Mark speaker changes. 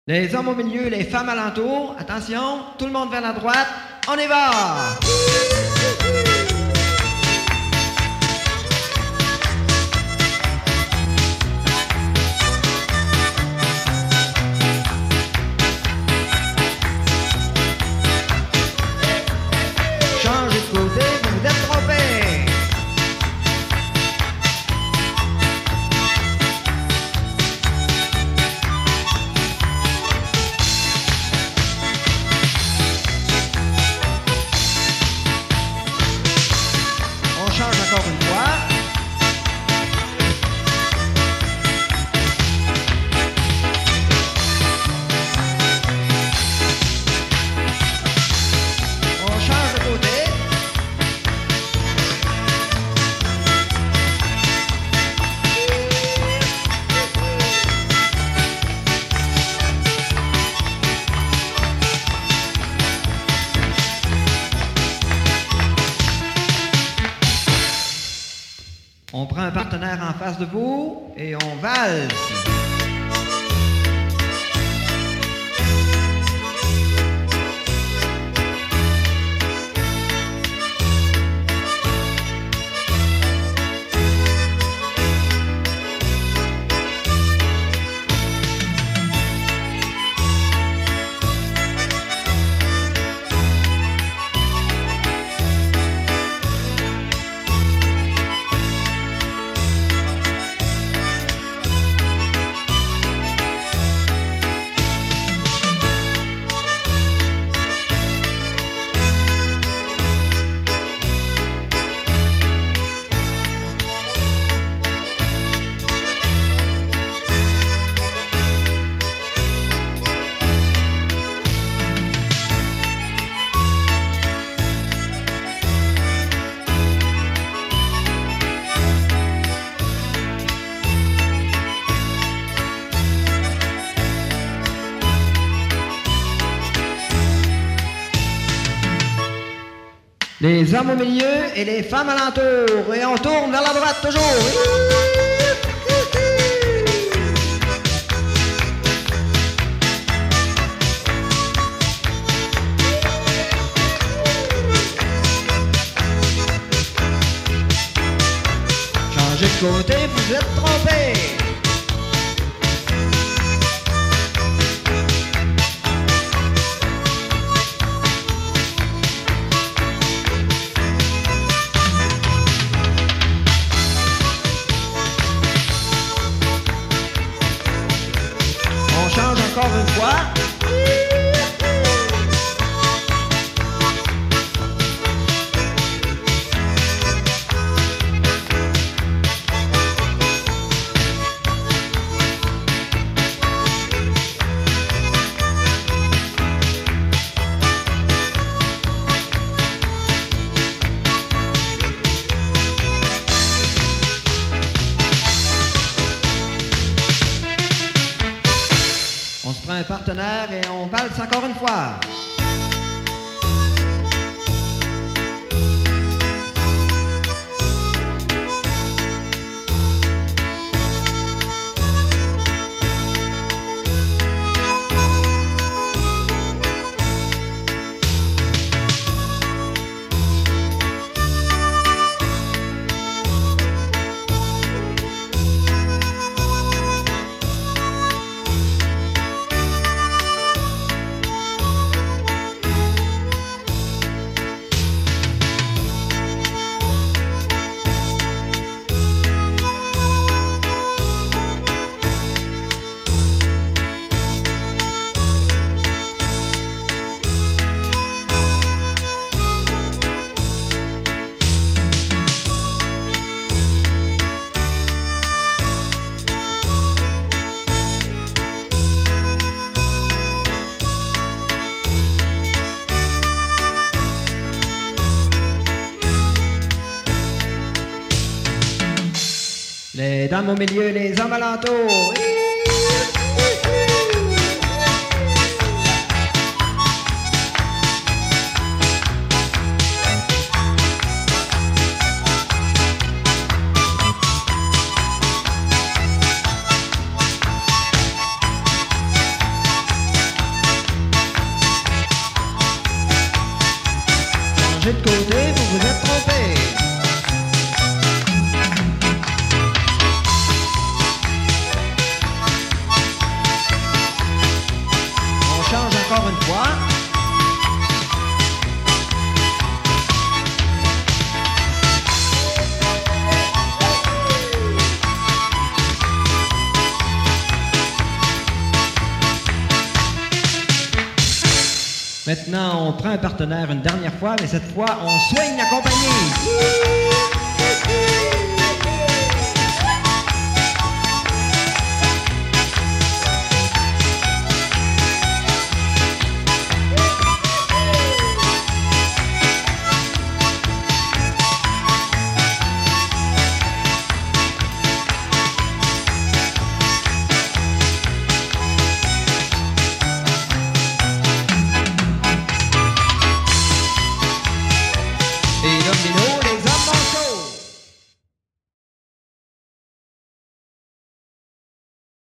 Speaker 1: Les hommes au milieu, les femmes alentour. Attention, tout le monde vers la droite. On y va! Changez de côté, vous vous êtes trompé. On change encore une fois. On change de côté. On prend un partenaire en face de vous et on valse. Les hommes au milieu et les femmes alentour. Et on tourne vers la droite toujours. Changez de côté, vous êtes trompé. On change encore une fois. On se prend un partenaire et on valse encore une fois. Les dames au milieu, les hommes alentours. changez de côté, vous vous êtes trompé. On change encore une fois. Maintenant, on prend un partenaire une dernière fois, mais cette fois, on soigne la compagnie.